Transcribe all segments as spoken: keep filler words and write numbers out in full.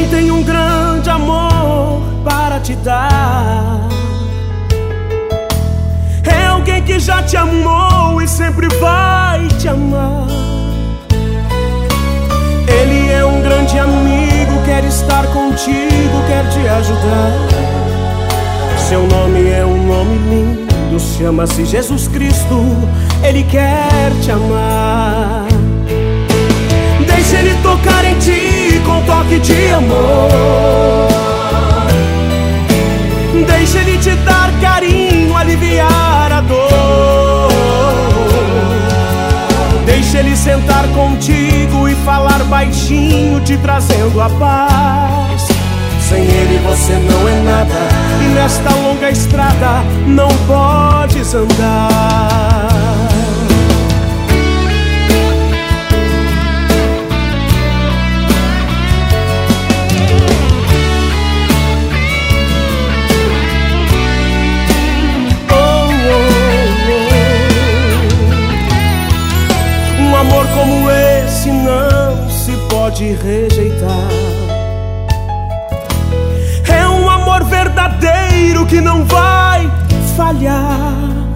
tem um grande amor para te dar. É alguém que já te amou e sempre vai te amar. Ele é um grande amigo, quer estar contigo, quer te ajudar. Seu nome é um nome lindo, chama-se Jesus Cristo. Ele quer te amar. Deixa Ele tocar em ti com toque de amor. Deixa Ele te dar carinho, aliviar a dor. Deixa Ele sentar contigo e falar baixinho, te trazendo a paz. Sem Ele você não é nada, e nesta longa estrada não podes andar. Um amor como esse não se pode rejeitar. É um amor verdadeiro que não vai falhar.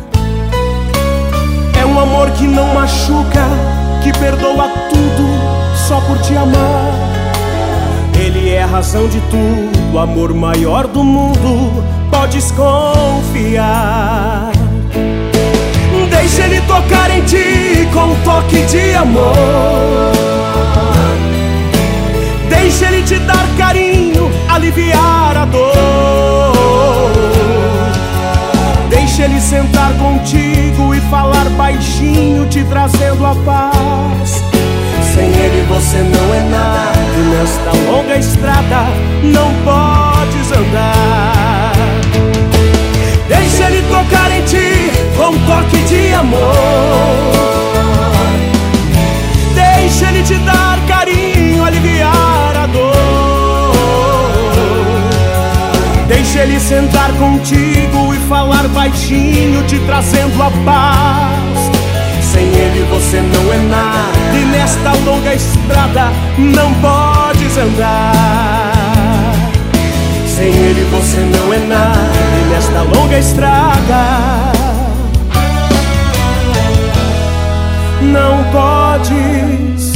É um amor que não machuca, que perdoa tudo só por te amar. Ele é a razão de tudo, o amor maior do mundo, podes confiar. Deixa Ele tocar em ti com um toque de amor. Deixa Ele te dar carinho, aliviar a dor. Deixa Ele sentar contigo e falar baixinho, te trazendo a paz. Sem Ele você não é nada, e nesta longa estrada não podes andar. Deixa Ele tocar em ti com um toque de amor. Deixa Ele te dar carinho, aliviar a dor. Deixa Ele sentar contigo e falar baixinho, te trazendo a paz. Sem Ele você não é nada, e nesta longa estrada não podes andar. Sem Ele você não é nada, e nesta longa estrada não podes